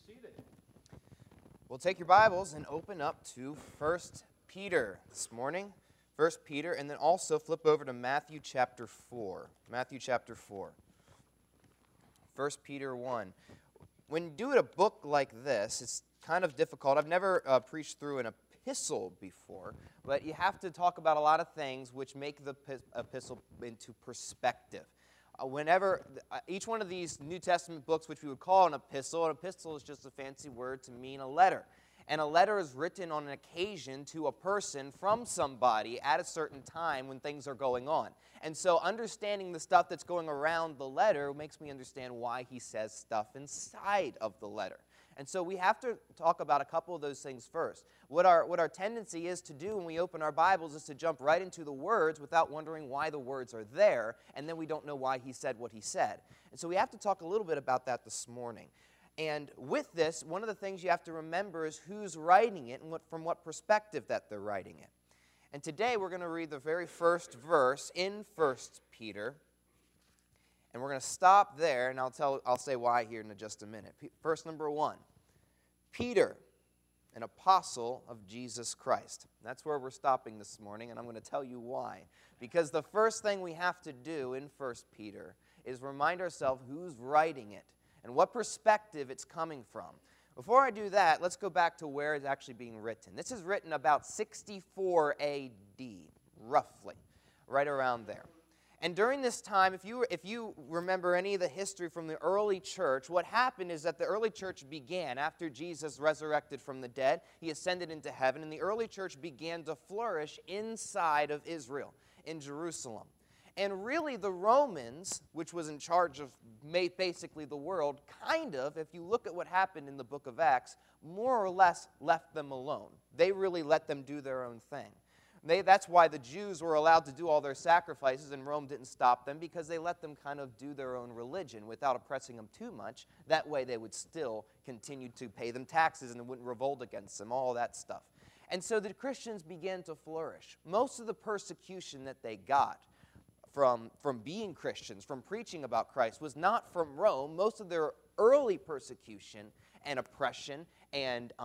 seated. Well, take your Bibles and open up to 1 Peter this morning. 1 Peter, and then also flip over to Matthew chapter 4. Matthew chapter 4. 1 Peter 1. When you do a book like this, it's kind of difficult. I've never preached through an epistle before, but you have to talk about a lot of things which make the epistle into perspective. Whenever each one of these New Testament books, which we would call an epistle is just a fancy word to mean a letter. And a letter is written on an occasion to a person from somebody at a certain time when things are going on. And so understanding the stuff that's going around the letter makes me understand why he says stuff inside of the letter. And so we have to talk about a couple of those things first. What our tendency is to do when we open our Bibles is to jump right into the words without wondering why the words are there, and then we don't know why he said what he said. And so we have to talk a little bit about that this morning. And with this, one of the things you have to remember is who's writing it and from what perspective that they're writing it. And today we're going to read the very first verse in 1 Peter. And we're going to stop there, and I'll say why here in just a minute. Verse number 1. Peter, an apostle of Jesus Christ. That's where we're stopping this morning, and I'm going to tell you why. Because the first thing we have to do in 1 Peter is remind ourselves who's writing it and what perspective it's coming from. Before I do that, let's go back to where it's actually being written. This is written about 64 A.D., roughly, right around there. And during this time, if you remember any of the history from the early church, what happened is that the early church began after Jesus resurrected from the dead. He ascended into heaven, and the early church began to flourish inside of Israel, in Jerusalem. And really the Romans, which was in charge of basically the world, kind of, if you look at what happened in the book of Acts, more or less left them alone. They really let them do their own thing. That's why the Jews were allowed to do all their sacrifices, and Rome didn't stop them, because they let them kind of do their own religion without oppressing them too much. That way they would still continue to pay them taxes and it wouldn't revolt against them, all that stuff. And so the Christians began to flourish. Most of the persecution that they got from being Christians, from preaching about Christ, was not from Rome. Most of their early persecution and oppression and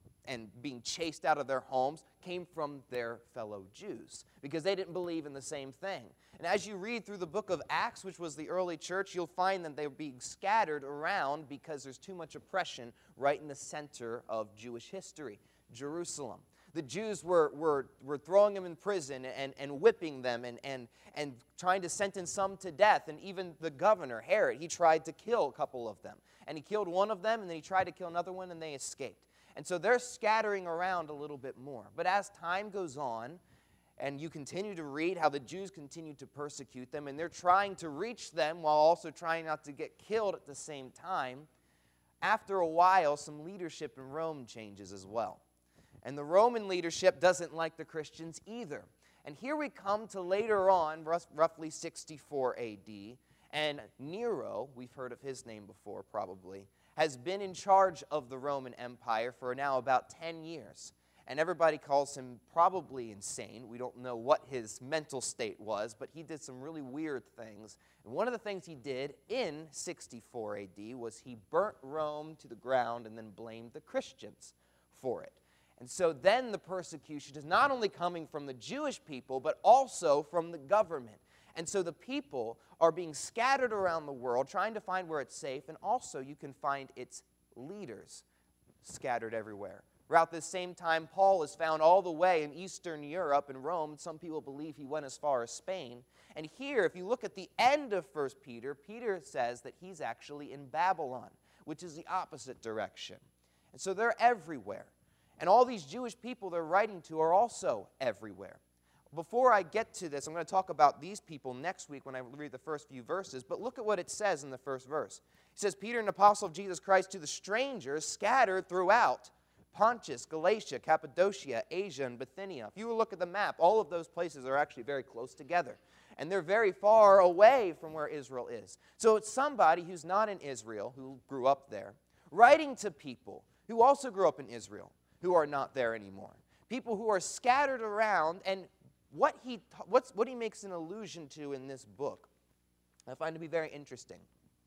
being chased out of their homes came from their fellow Jews, because they didn't believe in the same thing. And as you read through the book of Acts, which was the early church, you'll find that they're being scattered around because there's too much oppression right in the center of Jewish history, Jerusalem. The Jews were throwing them in prison and whipping them and trying to sentence some to death. And even the governor, Herod, he tried to kill a couple of them. And he killed one of them, and then he tried to kill another one, and they escaped. And so they're scattering around a little bit more. But as time goes on, and you continue to read how the Jews continue to persecute them, and they're trying to reach them while also trying not to get killed at the same time, after a while, some leadership in Rome changes as well. And the Roman leadership doesn't like the Christians either. And here we come to later on, roughly 64 A.D., and Nero, we've heard of his name before probably, has been in charge of the Roman Empire for now about 10 years. And everybody calls him probably insane. We don't know what his mental state was, but he did some really weird things. And one of the things he did in 64 A.D. was he burnt Rome to the ground and then blamed the Christians for it. And so then the persecution is not only coming from the Jewish people, but also from the government. And so the people are being scattered around the world, trying to find where it's safe, and also you can find its leaders scattered everywhere. Around this same time, Paul is found all the way in Eastern Europe in Rome. Some people believe he went as far as Spain. And here, if you look at the end of 1 Peter, Peter says that he's actually in Babylon, which is the opposite direction. And so they're everywhere. And all these Jewish people they're writing to are also everywhere. Before I get to this, I'm going to talk about these people next week when I read the first few verses, but look at what it says in the first verse. It says, Peter, an apostle of Jesus Christ, to the strangers scattered throughout Pontus, Galatia, Cappadocia, Asia, and Bithynia. If you look at the map, all of those places are actually very close together. And they're very far away from where Israel is. So it's somebody who's not in Israel, who grew up there, writing to people who also grew up in Israel, who are not there anymore. People who are scattered around, and what he makes an allusion to in this book, I find to be very interesting.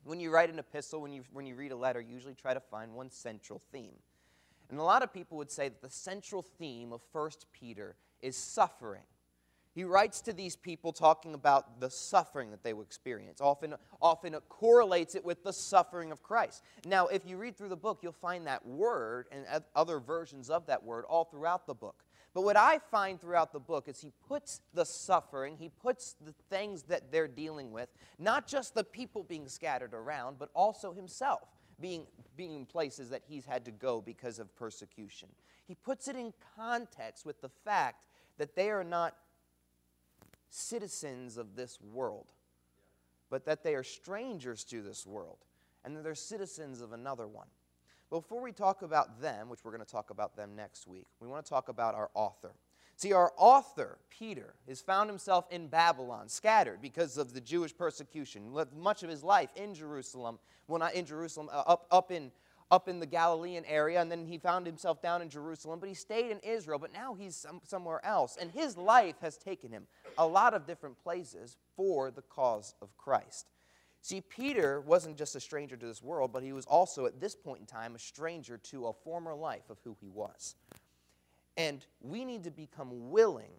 When you write an epistle, when you read a letter, you usually try to find one central theme. And a lot of people would say that the central theme of 1 Peter is suffering. He writes to these people talking about the suffering that they will experience. Often it correlates it with the suffering of Christ. Now, if you read through the book, you'll find that word and other versions of that word all throughout the book. But what I find throughout the book is he puts the suffering, he puts the things that they're dealing with, not just the people being scattered around, but also himself being in places that he's had to go because of persecution. He puts it in context with the fact that they are not citizens of this world, but that they are strangers to this world, and that they're citizens of another one. Before we talk about them, which we're going to talk about them next week, we want to talk about our author. See, our author, Peter, has found himself in Babylon, scattered because of the Jewish persecution. Lived much of his life in Jerusalem, well, not in Jerusalem, up in the Galilean area, and then he found himself down in Jerusalem, but he stayed in Israel, but now he's somewhere else. And his life has taken him a lot of different places for the cause of Christ. See, Peter wasn't just a stranger to this world, but he was also, at this point in time, a stranger to a former life of who he was. And we need to become willing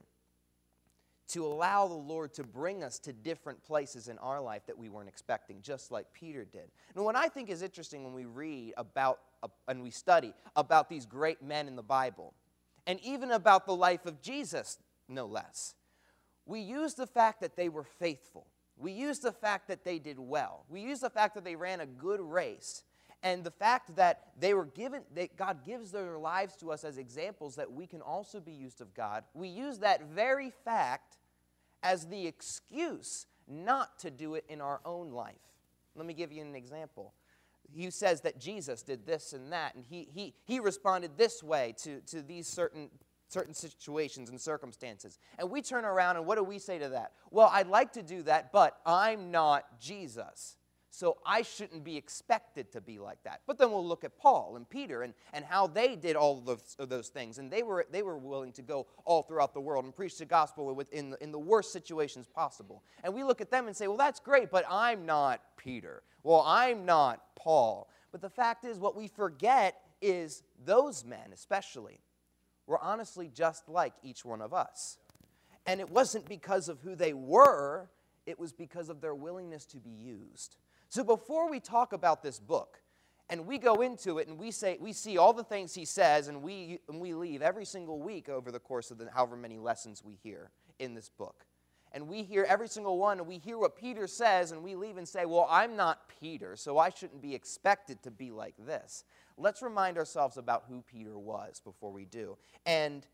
to allow the Lord to bring us to different places in our life that we weren't expecting, just like Peter did. And what I think is interesting when we read about and we study about these great men in the Bible, and even about the life of Jesus, no less, we use the fact that they were faithful. We use the fact that they did well. We use the fact that they ran a good race. And the fact that they were given, that God gives their lives to us as examples that we can also be used of God. We use that very fact as the excuse not to do it in our own life. Let me give you an example. He says that Jesus did this and that, and he responded this way to these certain situations and circumstances. And we turn around and what do we say to that? Well, I'd like to do that, but I'm not Jesus. So I shouldn't be expected to be like that. But then we'll look at Paul and Peter and how they did all of those things. And they were willing to go all throughout the world and preach the gospel in the worst situations possible. And we look at them and say, well, that's great, but I'm not Peter. Well, I'm not Paul. But the fact is, what we forget is those men especially were honestly just like each one of us. And it wasn't because of who they were, it was because of their willingness to be used. So before we talk about this book, and we go into it and we see all the things he says, and we leave every single week over the course of the however many lessons we hear in this book. And we hear every single one, and we hear what Peter says, and we leave and say, well, I'm not Peter, so I shouldn't be expected to be like this. Let's remind ourselves about who Peter was before we do. And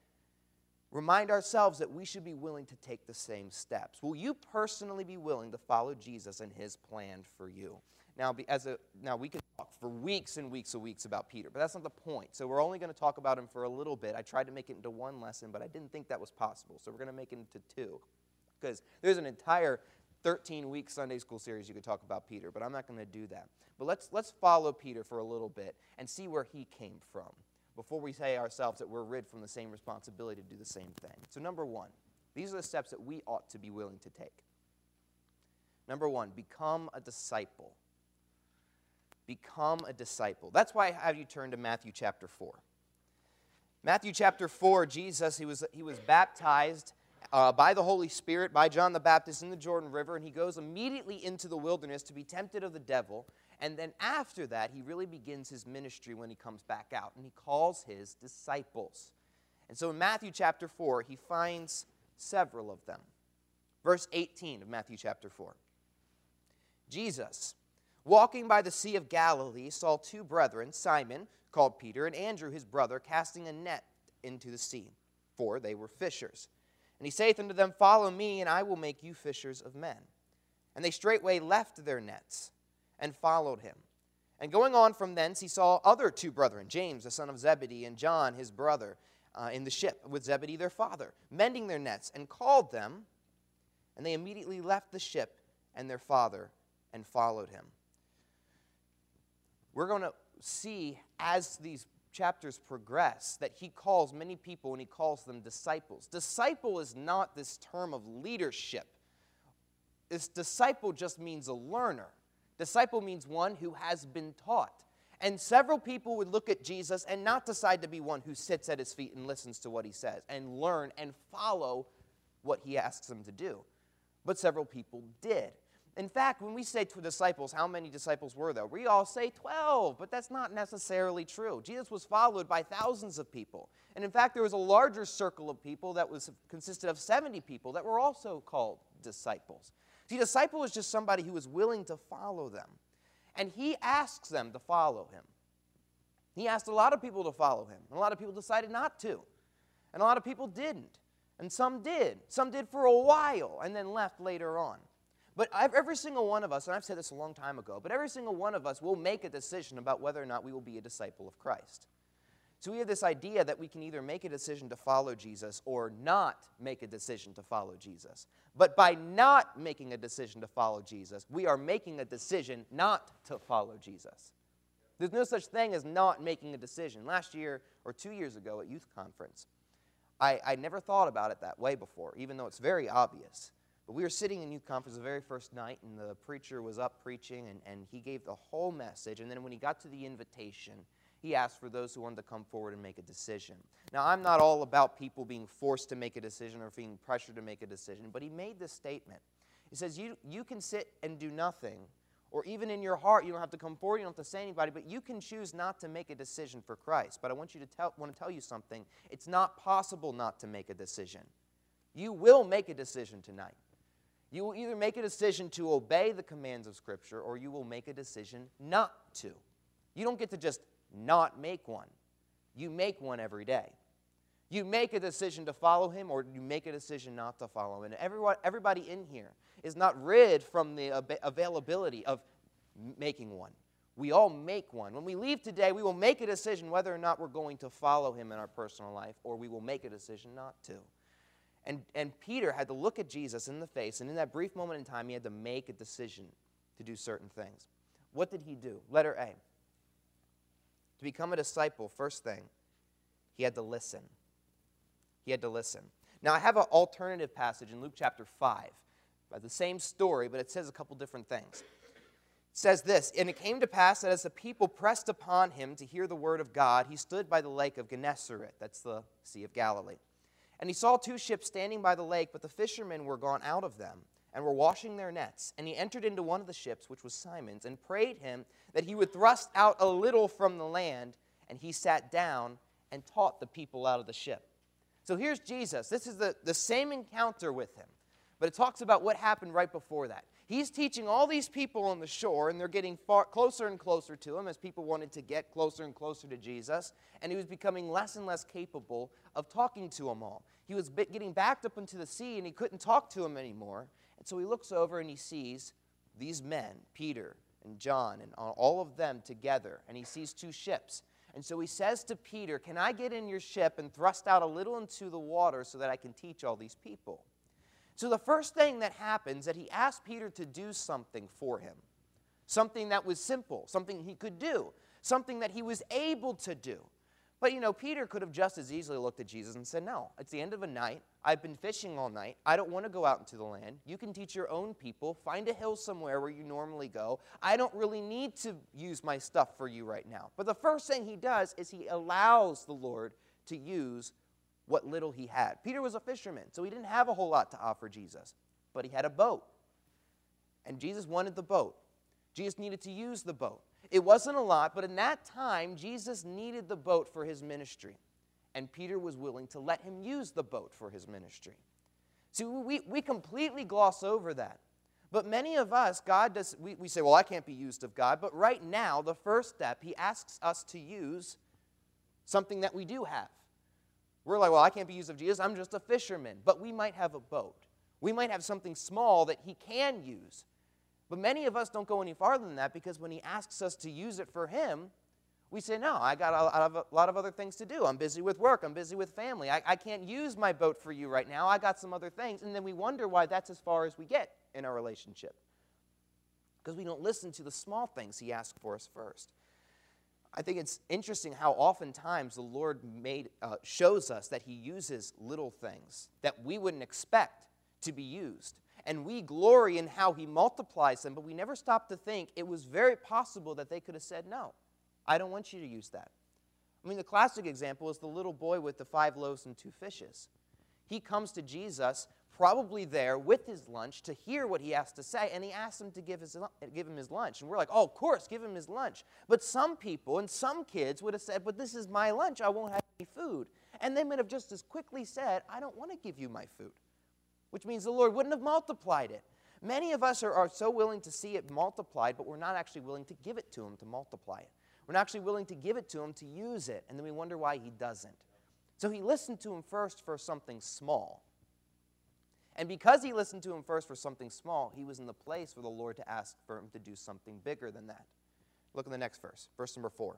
remind ourselves that we should be willing to take the same steps. Will you personally be willing to follow Jesus and his plan for you? Now we could talk for weeks and weeks and weeks about Peter, but that's not the point. So we're only going to talk about him for a little bit. I tried to make it into one lesson, but I didn't think that was possible. So we're going to make it into two, because there's an entire 13-week Sunday school series you could talk about Peter, but I'm not going to do that. But let's follow Peter for a little bit and see where he came from before we say ourselves that we're rid from the same responsibility to do the same thing. So number one, these are the steps that we ought to be willing to take. Number one, become a disciple. Become a disciple. That's why I have you turn to Matthew chapter 4. Matthew chapter 4, Jesus, he was baptized by the Holy Spirit, by John the Baptist in the Jordan River, and he goes immediately into the wilderness to be tempted of the devil. And then after that, he really begins his ministry when he comes back out, and he calls his disciples. And so in Matthew chapter 4, he finds several of them. Verse 18 of Matthew chapter 4. Jesus, walking by the Sea of Galilee, saw two brethren, Simon, called Peter, and Andrew his brother, casting a net into the sea, for they were fishers. And he saith unto them, Follow me, and I will make you fishers of men. And they straightway left their nets and followed him. And going on from thence, he saw other two brethren, James, the son of Zebedee, and John, his brother, in the ship with Zebedee, their father, mending their nets, and called them. And they immediately left the ship and their father and followed him. We're going to see, as these chapters progress, that he calls many people, and he calls them disciples. Disciple is not this term of leadership. This disciple just means a learner. Disciple means one who has been taught. And several people would look at Jesus and not decide to be one who sits at his feet and listens to what he says and learn and follow what he asks them to do. But several people did. In fact, when we say to disciples, how many disciples were there? We all say 12, but that's not necessarily true. Jesus was followed by thousands of people. And in fact, there was a larger circle of people that consisted of 70 people that were also called disciples. See, disciple is just somebody who is willing to follow them. And he asks them to follow him. He asked a lot of people to follow him. And a lot of people decided not to. And a lot of people didn't. And some did. Some did for a while and then left later on. But every single one of us, and I've said this a long time ago, but every single one of us will make a decision about whether or not we will be a disciple of Christ. So we have this idea that we can either make a decision to follow Jesus or not make a decision to follow Jesus. But by not making a decision to follow Jesus, we are making a decision not to follow Jesus. There's no such thing as not making a decision. Last year or 2 years ago at youth conference, I never thought about it that way before, even though it's very obvious. But we were sitting in youth conference the very first night, and the preacher was up preaching, and he gave the whole message. And then when he got to the invitation, he asked for those who wanted to come forward and make a decision. Now, I'm not all about people being forced to make a decision or being pressured to make a decision, but he made this statement. He says, you can sit and do nothing, or even in your heart, you don't have to come forward, you don't have to say anybody, but you can choose not to make a decision for Christ. But I want to tell you something. It's not possible not to make a decision. You will make a decision tonight. You will either make a decision to obey the commands of Scripture, or you will make a decision not to. You don't get to just not make one. You make one every day. You make a decision to follow him, or you make a decision not to follow him. And everybody in here is not rid from the availability of making one. We all make one. When we leave today, we will make a decision whether or not we're going to follow him in our personal life, or we will make a decision not to. And Peter had to look at Jesus in the face, and in that brief moment in time, he had to make a decision to do certain things. What did he do? Letter A. To become a disciple, first thing, he had to listen. He had to listen. Now, I have an alternative passage in Luke chapter 5, about the same story, but it says a couple different things. It says this, "And it came to pass that as the people pressed upon him to hear the word of God, he stood by the lake of Gennesaret," that's the Sea of Galilee. "And he saw 2 ships standing by the lake, but the fishermen were gone out of them, and were washing their nets. And he entered into one of the ships, which was Simon's, and prayed him that he would thrust out a little from the land. And he sat down and taught the people out of the ship." So here's Jesus. This is the same encounter with him. But it talks about what happened right before that. He's teaching all these people on the shore, and they're getting far closer and closer to him as people wanted to get closer and closer to Jesus. And he was becoming less and less capable of talking to them all. He was getting backed up into the sea, and he couldn't talk to them anymore. And so he looks over and he sees these men, Peter and John, and all of them together. And he sees 2 ships. And so he says to Peter, "Can I get in your ship and thrust out a little into the water so that I can teach all these people?" So the first thing that happens is that he asked Peter to do something for him. Something that was simple, something he could do, something that he was able to do. But, Peter could have just as easily looked at Jesus and said, "No, it's the end of a night. I've been fishing all night. I don't want to go out into the land. You can teach your own people. Find a hill somewhere where you normally go. I don't really need to use my stuff for you right now." But the first thing he does is he allows the Lord to use what little he had. Peter was a fisherman, so he didn't have a whole lot to offer Jesus. But he had a boat. And Jesus wanted the boat. Jesus needed to use the boat. It wasn't a lot, but in that time, Jesus needed the boat for his ministry. And Peter was willing to let him use the boat for his ministry. So we completely gloss over that. But many of us, we say, "Well, I can't be used of God." But right now, the first step, he asks us to use something that we do have. We're like, "Well, I can't be used of Jesus. I'm just a fisherman." But we might have a boat. We might have something small that he can use. But many of us don't go any farther than that, because when he asks us to use it for him, we say, "No, I got a lot of other things to do. I'm busy with work. I'm busy with family. I can't use my boat for you right now. I got some other things." And then we wonder why that's as far as we get in our relationship, because we don't listen to the small things he asks for us first. I think it's interesting how oftentimes the Lord shows us that he uses little things that we wouldn't expect to be used. and we glory in how he multiplies them, but we never stop to think it was very possible that they could have said, no, I don't want you to use that. I mean, the classic example is the little boy with the 5 loaves and 2 fishes. He comes to Jesus, probably there with his lunch, to hear what he has to say, and he asks him to give him his lunch. And we're like, oh, of course, give him his lunch. But some people and some kids would have said, but this is my lunch, I won't have any food. And they might have just as quickly said, I don't want to give you my food, which means the Lord wouldn't have multiplied it. Many of us are so willing to see it multiplied, but we're not actually willing to give it to him to multiply it. We're not actually willing to give it to him to use it, and then we wonder why he doesn't. So he listened to him first for something small. And because he listened to him first for something small, he was in the place for the Lord to ask for him to do something bigger than that. Look at the next verse, verse number 4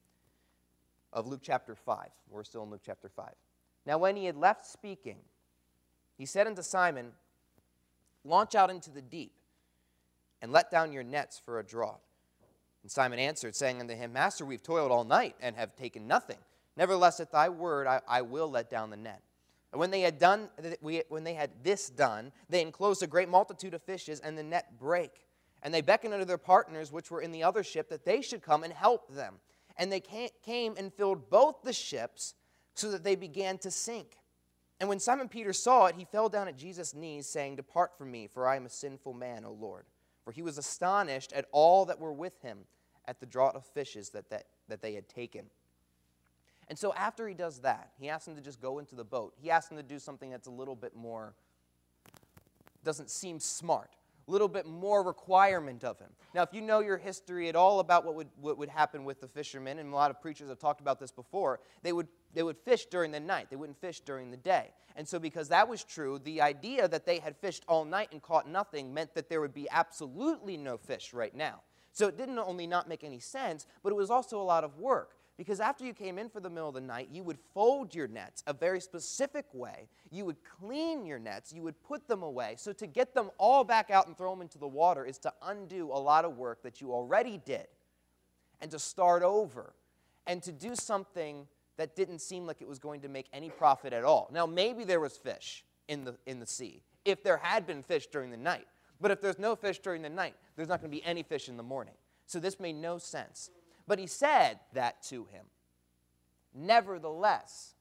of Luke chapter 5. We're still in Luke chapter 5. Now when he had left speaking, he said unto Simon, launch out into the deep, and let down your nets for a draught. And Simon answered, saying unto him, Master, we've toiled all night, and have taken nothing. Nevertheless, at thy word I will let down the net. And when they had this done, they enclosed a great multitude of fishes, and the net brake. And they beckoned unto their partners, which were in the other ship, that they should come and help them. And they came and filled both the ships, so that they began to sink. And when Simon Peter saw it, he fell down at Jesus' knees, saying, Depart from me, for I am a sinful man, O Lord. For he was astonished at all that were with him, at the draught of fishes that they had taken. And so after he does that, he asks him to just go into the boat. He asks him to do something that's a little bit more, doesn't seem smart, a little bit more requirement of him. Now, if you know your history at all about what would happen with the fishermen, and a lot of preachers have talked about this before, they would fish during the night. They wouldn't fish during the day. And so because that was true, the idea that they had fished all night and caught nothing meant that there would be absolutely no fish right now. So it didn't only not make any sense, but it was also a lot of work. Because after you came in for the middle of the night, you would fold your nets a very specific way. You would clean your nets. You would put them away. So to get them all back out and throw them into the water is to undo a lot of work that you already did and to start over and to do something that didn't seem like it was going to make any profit at all. Now, maybe there was fish in the sea if there had been fish during the night. But if there's no fish during the night, there's not going to be any fish in the morning. So this made no sense. But he said that to him. Nevertheless,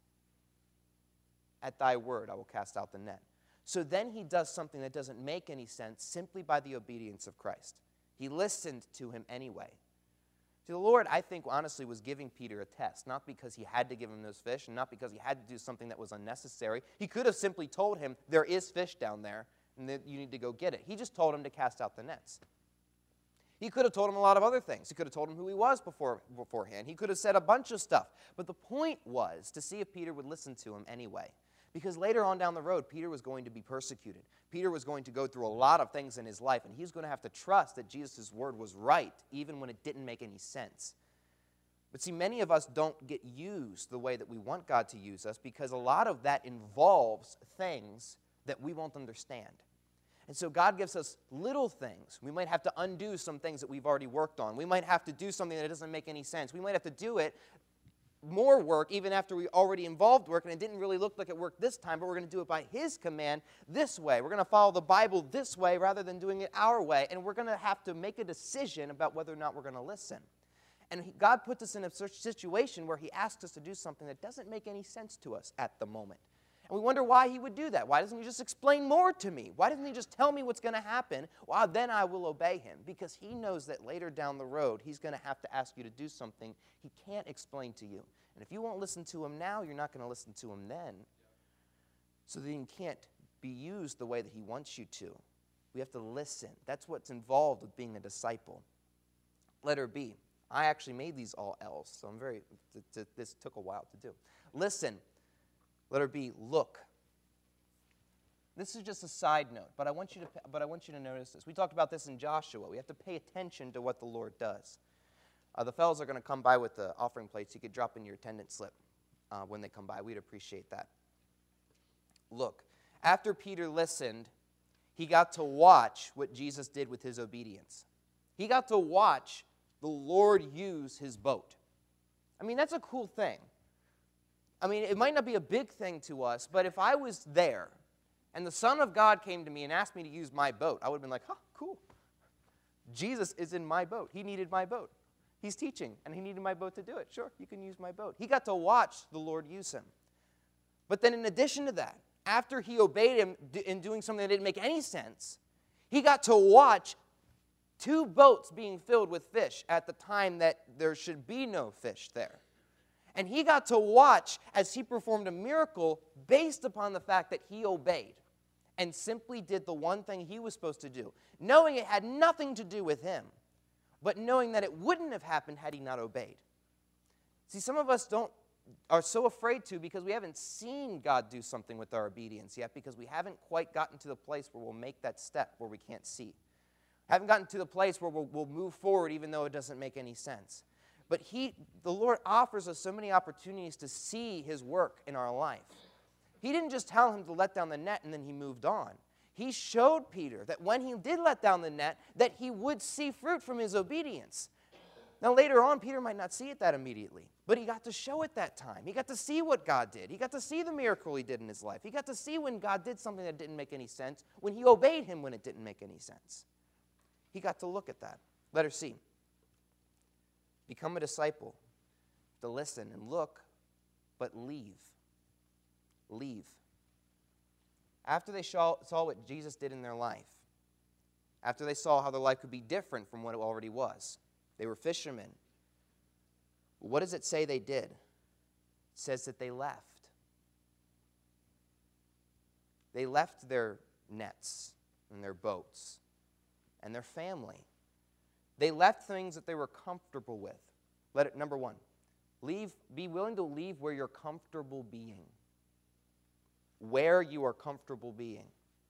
at thy word I will cast out the net. So then he does something that doesn't make any sense simply by the obedience of Christ. He listened to him anyway. See, the Lord, I think, honestly, was giving Peter a test, not because he had to give him those fish and not because he had to do something that was unnecessary. He could have simply told him, there is fish down there, and that you need to go get it. He just told him to cast out the nets. He could have told him a lot of other things. He could have told him who he was beforehand. He could have said a bunch of stuff. But the point was to see if Peter would listen to him anyway. Because later on down the road, Peter was going to be persecuted. Peter was going to go through a lot of things in his life, and he was going to have to trust that Jesus' word was right, even when it didn't make any sense. But see, many of us don't get used the way that we want God to use us because a lot of that involves things that we won't understand. And so God gives us little things. We might have to undo some things that we've already worked on. We might have to do something that doesn't make any sense. We might have to do it, more work, even after we already involved work, and it didn't really look like it worked this time, but we're going to do it by His command this way. We're going to follow the Bible this way rather than doing it our way, and we're going to have to make a decision about whether or not we're going to listen. And God puts us in a situation where He asks us to do something that doesn't make any sense to us at the moment. And we wonder why He would do that. Why doesn't He just explain more to me? Why doesn't He just tell me what's going to happen? Well, then I will obey Him. Because He knows that later down the road, He's going to have to ask you to do something He can't explain to you. And if you won't listen to Him now, you're not going to listen to Him then. So then you can't be used the way that He wants you to. We have to listen. That's what's involved with being a disciple. Letter B. I actually made these all L's, so this took a while to do. Listen. Letter B, look. This is just a side note, but I want you to notice this. We talked about this in Joshua. We have to pay attention to what the Lord does. The fellows are going to come by with the offering plates. You could drop in your attendance slip when they come by. We'd appreciate that. Look, after Peter listened, he got to watch what Jesus did with his obedience. He got to watch the Lord use his boat. I mean, that's a cool thing. I mean, it might not be a big thing to us, but if I was there and the Son of God came to me and asked me to use my boat, I would have been like, huh, cool. Jesus is in my boat. He needed my boat. He's teaching, and he needed my boat to do it. Sure, you can use my boat. He got to watch the Lord use him. But then in addition to that, after he obeyed him in doing something that didn't make any sense, he got to watch 2 boats being filled with fish at the time that there should be no fish there. And he got to watch as he performed a miracle based upon the fact that he obeyed and simply did the one thing he was supposed to do, knowing it had nothing to do with him, but knowing that it wouldn't have happened had he not obeyed. See, some of us are so afraid to because we haven't seen God do something with our obedience yet, because we haven't quite gotten to the place where we'll make that step where we can't see. Haven't gotten to the place where we'll move forward even though it doesn't make any sense. But the Lord offers us so many opportunities to see his work in our life. He didn't just tell him to let down the net and then he moved on. He showed Peter that when he did let down the net, that he would see fruit from his obedience. Now later on, Peter might not see it that immediately, but he got to show it that time. He got to see what God did. He got to see the miracle he did in his life. He got to see when God did something that didn't make any sense, when he obeyed him when it didn't make any sense. He got to look at that. Letter C. Become a disciple. To listen and look, but leave. Leave. After they saw what Jesus did in their life, after they saw how their life could be different from what it already was, they were fishermen. What does it say they did? It says that they left. They left their nets and their boats and their family. They left things that they were comfortable with. Number 1, be willing to leave where you're comfortable being. Where you are comfortable being.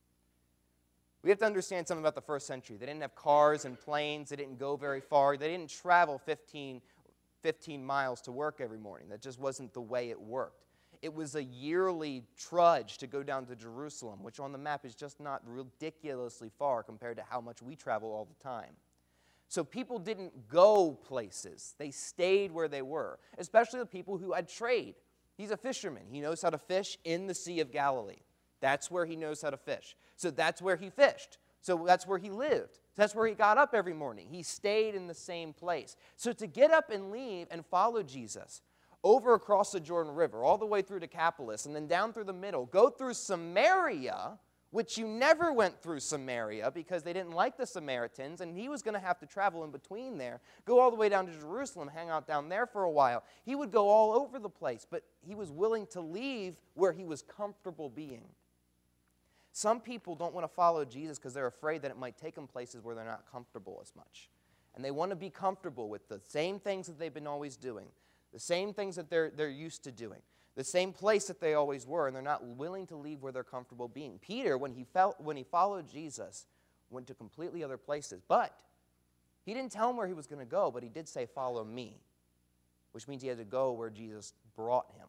We have to understand something about the first century. They didn't have cars and planes. They didn't go very far. They didn't travel 15 miles to work every morning. That just wasn't the way it worked. It was a yearly trudge to go down to Jerusalem, which on the map is just not ridiculously far compared to how much we travel all the time. So people didn't go places. They stayed where they were, especially the people who had trade. He's a fisherman. He knows how to fish in the Sea of Galilee. That's where he knows how to fish. So that's where he fished. So that's where he lived. That's where he got up every morning. He stayed in the same place. So to get up and leave and follow Jesus over across the Jordan River, all the way through Decapolis, and then down through the middle, go through Samaria, which you never went through Samaria because they didn't like the Samaritans, and he was going to have to travel in between there, go all the way down to Jerusalem, hang out down there for a while. He would go all over the place, but he was willing to leave where he was comfortable being. Some people don't want to follow Jesus because they're afraid that it might take them places where they're not comfortable as much. And they want to be comfortable with the same things that they've been always doing, the same things that they're used to doing, the same place that they always were, and they're not willing to leave where they're comfortable being. Peter, when he followed Jesus, went to completely other places. But he didn't tell him where he was going to go, but he did say, "Follow me," which means he had to go where Jesus brought him.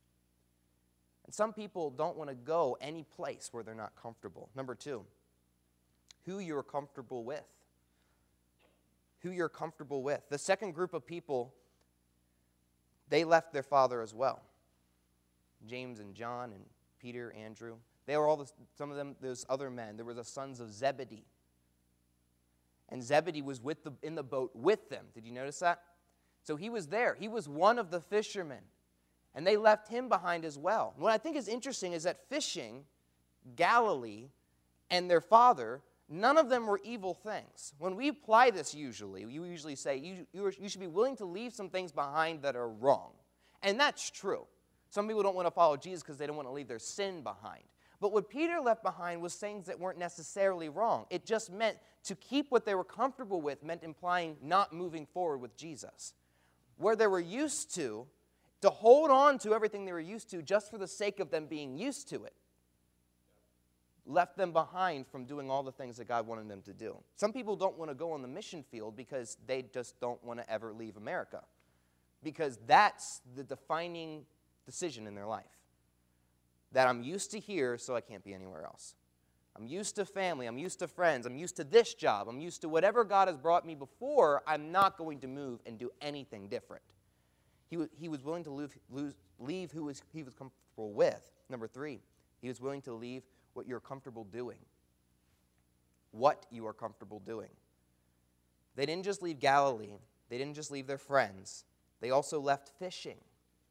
And some people don't want to go any place where they're not comfortable. Number 2, who you're comfortable with. Who you're comfortable with. The second group of people, they left their father as well. James and John and Peter, Andrew. They were some of them, those other men. There were the sons of Zebedee. And Zebedee was in the boat with them. Did you notice that? So he was there. He was one of the fishermen. And they left him behind as well. What I think is interesting is that fishing, Galilee, and their father, none of them were evil things. When we apply this usually, we usually say you should be willing to leave some things behind that are wrong. And that's true. Some people don't want to follow Jesus because they don't want to leave their sin behind. But what Peter left behind was things that weren't necessarily wrong. It just meant to keep what they were comfortable with meant implying not moving forward with Jesus. Where they were used to hold on to everything they were used to just for the sake of them being used to it, left them behind from doing all the things that God wanted them to do. Some people don't want to go on the mission field because they just don't want to ever leave America, because that's the defining decision in their life. That I'm used to here, so I can't be anywhere else. I'm used to family, I'm used to friends, I'm used to this job, I'm used to whatever God has brought me before. I'm not going to move and do anything different. He was willing to leave who he was comfortable with. Number 3, he was willing to leave what you're comfortable doing. What you are comfortable doing. They didn't just leave Galilee. They didn't just leave their friends. They also left fishing.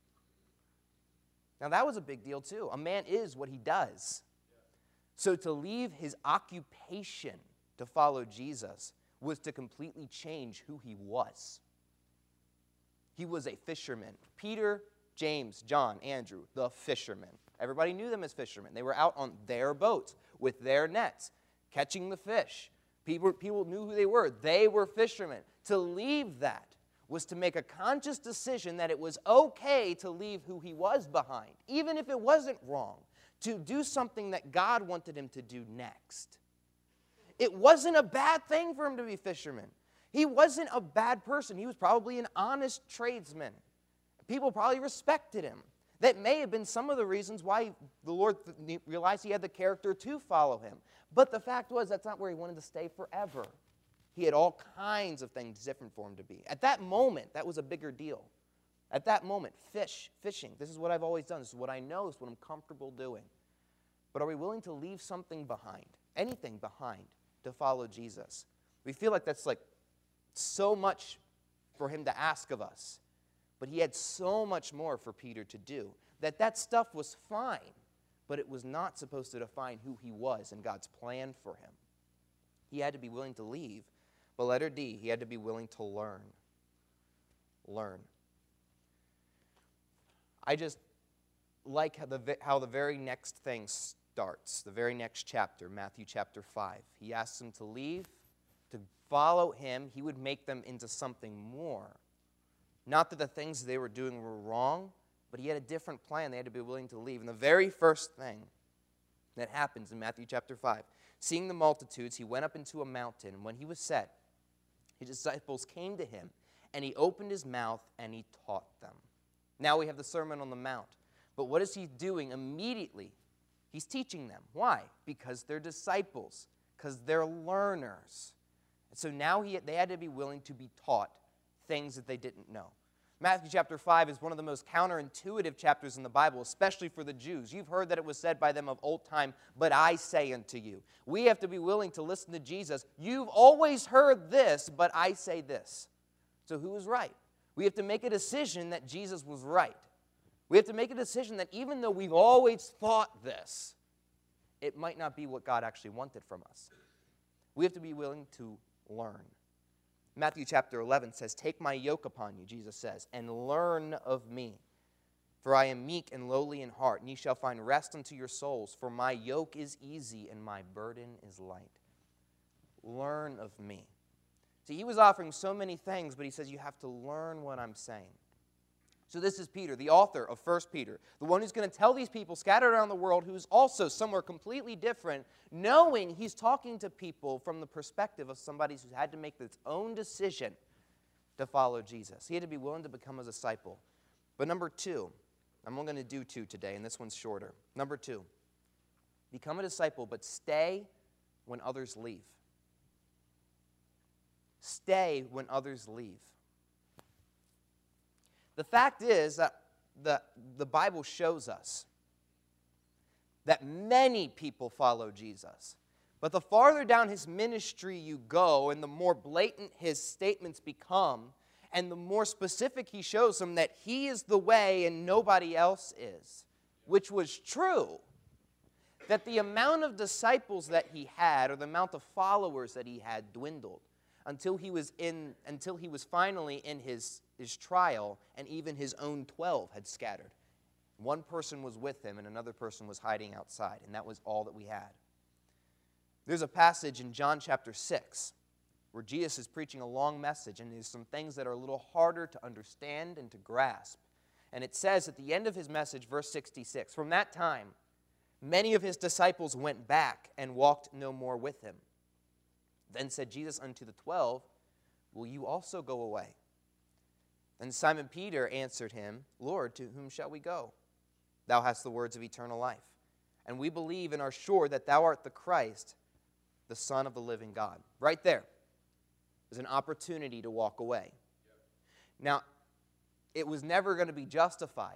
Now that was a big deal too. A man is what he does. So to leave his occupation to follow Jesus was to completely change who he was. He was a fisherman. Peter, James, John, Andrew, the fishermen. Everybody knew them as fishermen. They were out on their boats with their nets, catching the fish. People knew who they were. They were fishermen. To leave that was to make a conscious decision that it was okay to leave who he was behind, even if it wasn't wrong, to do something that God wanted him to do next. It wasn't a bad thing for him to be a fisherman. He wasn't a bad person. He was probably an honest tradesman. People probably respected him. That may have been some of the reasons why the Lord realized he had the character to follow him. But the fact was, that's not where he wanted to stay forever. He had all kinds of things different for him to be. At that moment, that was a bigger deal. At that moment, fishing, this is what I've always done. This is what I know. This is what I'm comfortable doing. But are we willing to leave something behind, anything behind, to follow Jesus? We feel like that's like so much for him to ask of us. But he had so much more for Peter to do, that stuff was fine, but it was not supposed to define who he was and God's plan for him. He had to be willing to leave, but letter D, he had to be willing to learn. Learn. I just like how the very next thing starts, the very next chapter, Matthew chapter 5. He asks them to leave, to follow him. He would make them into something more. Not that the things they were doing were wrong, but he had a different plan. They had to be willing to leave. And the very first thing that happens in Matthew chapter 5, seeing the multitudes, he went up into a mountain. And when he was set, his disciples came to him, and he opened his mouth and he taught them. Now we have the Sermon on the Mount. But what is he doing immediately? He's teaching them. Why? Because they're disciples, because they're learners. And so now they had to be willing to be taught things that they didn't know. Matthew chapter 5 is one of the most counterintuitive chapters in the Bible, especially for the Jews. You've heard that it was said by them of old time, but I say unto you. We have to be willing to listen to Jesus. You've always heard this, but I say this. So who is right? We have to make a decision that Jesus was right. We have to make a decision that even though we've always thought this, it might not be what God actually wanted from us. We have to be willing to learn. Matthew chapter 11 says, "Take my yoke upon you," Jesus says, "and learn of me. For I am meek and lowly in heart, and ye shall find rest unto your souls. For my yoke is easy and my burden is light." Learn of me. See, he was offering so many things, but he says you have to learn what I'm saying. So this is Peter, the author of 1 Peter, the one who's going to tell these people scattered around the world who's also somewhere completely different, knowing he's talking to people from the perspective of somebody who's had to make its own decision to follow Jesus. He had to be willing to become a disciple. But number two, I'm only going to do two today, and this one's shorter. Number two, become a disciple, but stay when others leave. Stay when others leave. The fact is that the Bible shows us that many people follow Jesus. But the farther down his ministry you go, and the more blatant his statements become, and the more specific he shows them that he is the way and nobody else is, which was true, that the amount of disciples that he had, or the amount of followers that he had, dwindled until he was finally in his trial, and even his own 12 had scattered. One person was with him, and another person was hiding outside, and that was all that we had. There's a passage in John chapter 6 where Jesus is preaching a long message, and there's some things that are a little harder to understand and to grasp. And it says at the end of his message, verse 66, "From that time, many of his disciples went back and walked no more with him. Then said Jesus unto the 12, Will you also go away? Then Simon Peter answered him, Lord, to whom shall we go? Thou hast the words of eternal life. And we believe and are sure that thou art the Christ, the Son of the living God." Right there is an opportunity to walk away. Now, it was never going to be justified,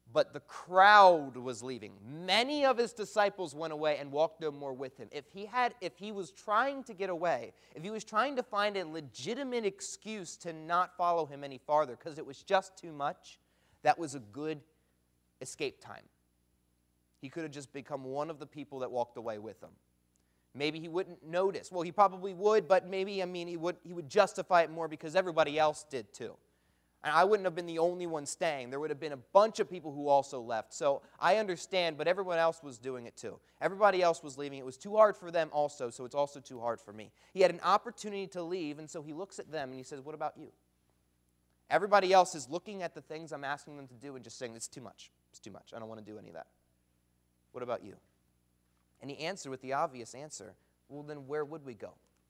but the crowd was leaving. Many of his disciples went away and walked no more with him. If he was trying to get away, if he was trying to find a legitimate excuse to not follow him any farther because it was just too much, that was a good escape time. He could have just become one of the people that walked away with him. Maybe he wouldn't notice. Well, he probably would, but maybe, he would justify it more because everybody else did too. And I wouldn't have been the only one staying. There would have been a bunch of people who also left. So I understand, but everyone else was doing it too. Everybody else was leaving. It was too hard for them also, so it's also too hard for me. He had an opportunity to leave, and so he looks at them and he says, what about you? Everybody else is looking at the things I'm asking them to do and just saying, it's too much. It's too much. I don't want to do any of that. What about you? And he answered with the obvious answer, well, then where would we go?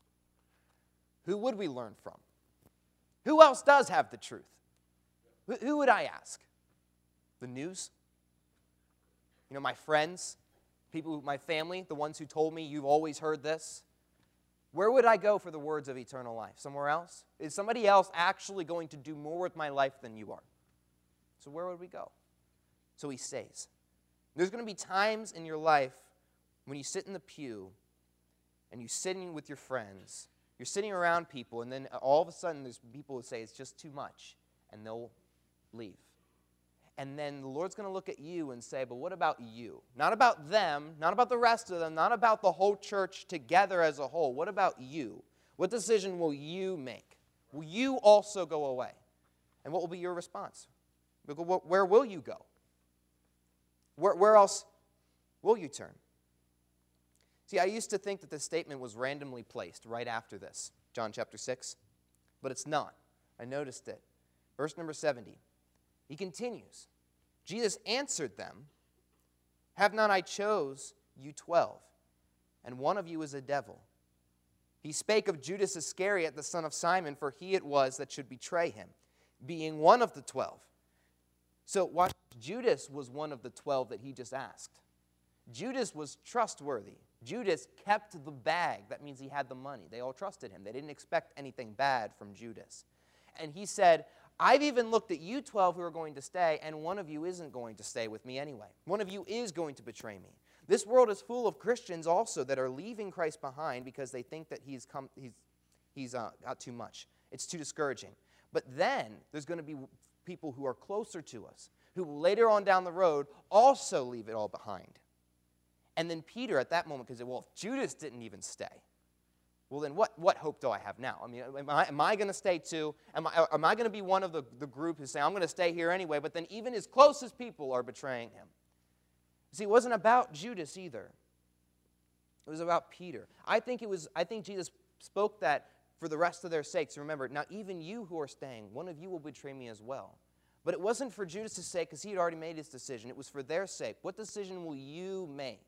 Who would we learn from? Who else does have the truth? Who would I ask? The news? My friends, my family, the ones who told me you've always heard this? Where would I go for the words of eternal life? Somewhere else? Is somebody else actually going to do more with my life than you are? So where would we go? So he stays. There's going to be times in your life when you sit in the pew and you're sitting with your friends, you're sitting around people, and then all of a sudden there's people who say it's just too much, and they'll leave. And then the Lord's going to look at you and say, but what about you? Not about them, not about the rest of them, not about the whole church together as a whole. What about you? What decision will you make? Will you also go away? And what will be your response? Where will you go? Where else will you turn? See, I used to think that this statement was randomly placed right after this, John chapter 6, but it's not. I noticed it. Verse number 70. He continues, Jesus answered them, have not I chose you 12, and one of you is a devil? He spake of Judas Iscariot, the son of Simon, for he it was that should betray him, being one of the 12. So watch, Judas was one of the 12 that he just asked. Judas was trustworthy. Judas kept the bag. That means he had the money. They all trusted him. They didn't expect anything bad from Judas. And he said, I've even looked at you 12 who are going to stay, and one of you isn't going to stay with me anyway. One of you is going to betray me. This world is full of Christians also that are leaving Christ behind because they think that he's got too much. It's too discouraging. But then there's going to be people who are closer to us, who will later on down the road also leave it all behind. And then Peter at that moment could say, well, if Judas didn't even stay, well, then what hope do I have now? I mean, am I going to stay too? Am I going to be one of the group who's saying, I'm going to stay here anyway, but then even his closest people are betraying him? See, it wasn't about Judas either. It was about Peter. I think Jesus spoke that for the rest of their sakes. Remember, now even you who are staying, one of you will betray me as well. But it wasn't for Judas' sake because he had already made his decision. It was for their sake. What decision will you make?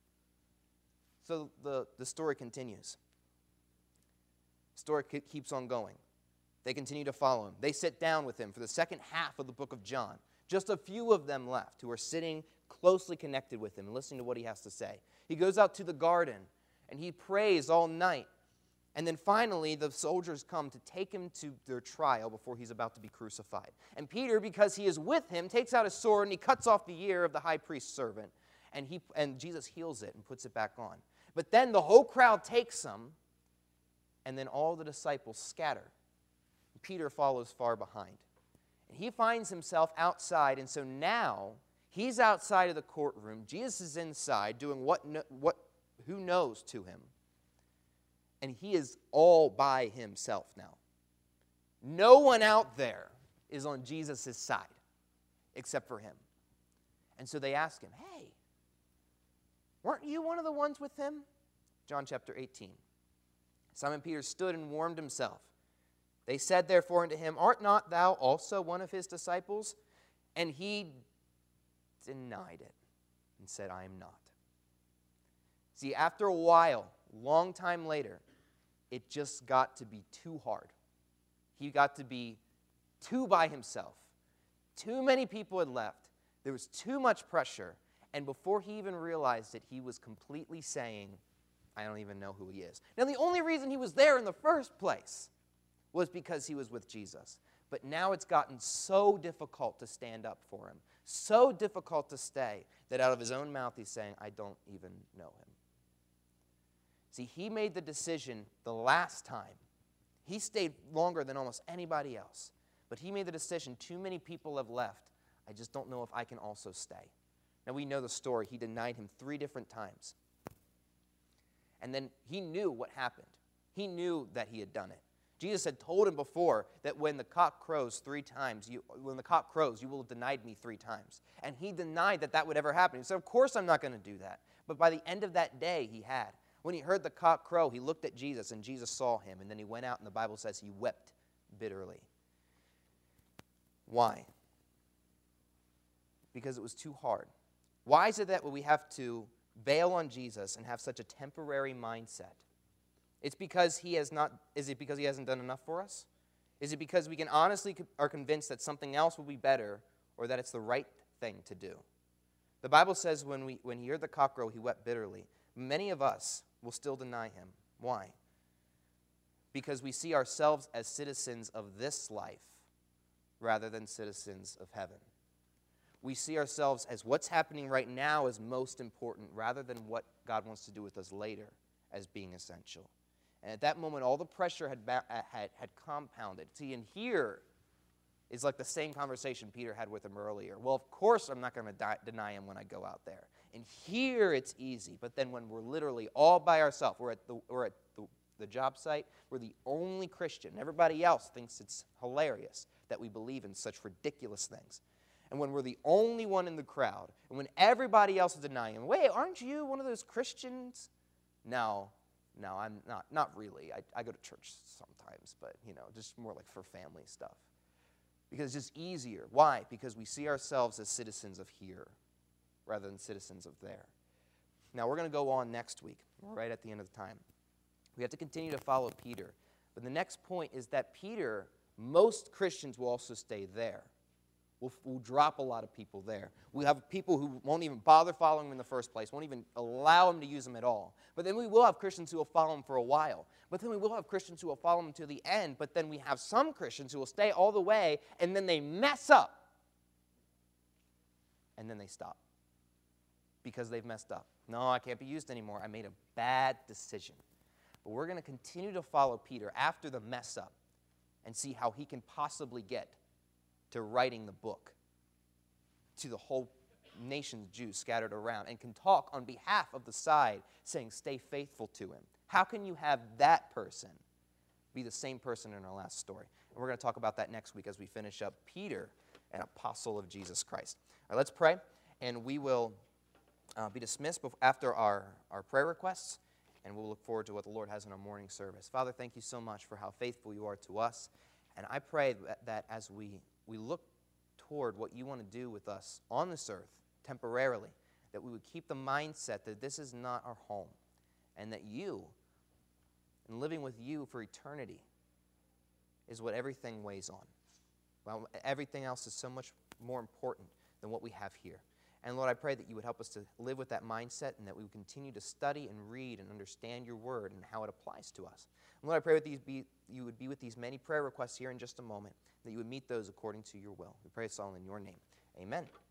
So the story continues. The story keeps on going. They continue to follow him. They sit down with him for the second half of the book of John. Just a few of them left who are sitting closely connected with him and listening to what he has to say. He goes out to the garden and he prays all night. And then finally, the soldiers come to take him to their trial before he's about to be crucified. And Peter, because he is with him, takes out his sword and he cuts off the ear of the high priest's servant. And Jesus heals it and puts it back on. But then the whole crowd takes him, and then all the disciples scatter. Peter follows far behind. And he finds himself outside, and so now he's outside of the courtroom. Jesus is inside doing who knows to him. And he is all by himself now. No one out there is on Jesus' side except for him. And so they ask him, hey, weren't you one of the ones with him? John chapter 18. Simon Peter stood and warmed himself. They said therefore unto him, art not thou also one of his disciples? And he denied it and said, I am not. See, after a while, long time later, it just got to be too hard. He got to be too by himself. Too many people had left. There was too much pressure. And before he even realized it, he was completely saying, I don't even know who he is. Now, the only reason he was there in the first place was because he was with Jesus. But now it's gotten so difficult to stand up for him, so difficult to stay, that out of his own mouth he's saying, I don't even know him. See, he made the decision the last time. He stayed longer than almost anybody else. But he made the decision, too many people have left. I just don't know if I can also stay. Now we know the story. He denied him 3 different times. And then he knew what happened. He knew that he had done it. Jesus had told him before that when the cock crows 3 times, you will have denied me 3 times. And he denied that that would ever happen. He said, of course I'm not going to do that. But by the end of that day, he had. When he heard the cock crow, he looked at Jesus, and Jesus saw him. And then he went out, and the Bible says he wept bitterly. Why? Because it was too hard. Why is it that we have to bail on Jesus and have such a temporary mindset? It's because he has not. Is it because he hasn't done enough for us? Is it because we can honestly are convinced that something else will be better, or that it's the right thing to do? The Bible says when he heard the cock crow, he wept bitterly. Many of us will still deny him. Why? Because we see ourselves as citizens of this life rather than citizens of heaven. We see ourselves as what's happening right now is most important rather than what God wants to do with us later as being essential. And at that moment, all the pressure had compounded. See, and here is like the same conversation Peter had with him earlier. Well, of course I'm not going to deny him when I go out there. And here it's easy. But then when we're literally all by ourselves, we're at the job site, we're the only Christian. Everybody else thinks it's hilarious that we believe in such ridiculous things. And when we're the only one in the crowd, and when everybody else is denying him, wait, aren't you one of those Christians? No, I'm not really. I go to church sometimes, but, just more like for family stuff. Because it's just easier. Why? Because we see ourselves as citizens of here rather than citizens of there. Now, we're going to go on next week. We're right at the end of the time. We have to continue to follow Peter. But the next point is that Peter, most Christians will also stay there. We'll drop a lot of people there. We have people who won't even bother following him in the first place, won't even allow him to use him at all. But then we will have Christians who will follow him for a while. But then we will have Christians who will follow him to the end. But then we have some Christians who will stay all the way, and then they mess up. And then they stop because they've messed up. No, I can't be used anymore. I made a bad decision. But we're going to continue to follow Peter after the mess up and see how he can possibly get to writing the book to the whole nation of Jews scattered around, and can talk on behalf of the side saying, stay faithful to him. How can you have that person be the same person in our last story? And we're going to talk about that next week as we finish up Peter, an apostle of Jesus Christ. All right, let's pray, and we will be dismissed after our prayer requests, and we'll look forward to what the Lord has in our morning service. Father, thank you so much for how faithful you are to us, and I pray that as we look toward what you want to do with us on this earth temporarily, that we would keep the mindset that this is not our home, and that you, and living with you for eternity, is what everything weighs on. Well, everything else is so much more important than what we have here. And Lord, I pray that you would help us to live with that mindset, and that we would continue to study and read and understand your word and how it applies to us. And Lord, I pray that you would be with these many prayer requests here in just a moment, that you would meet those according to your will. We pray this all in your name. Amen.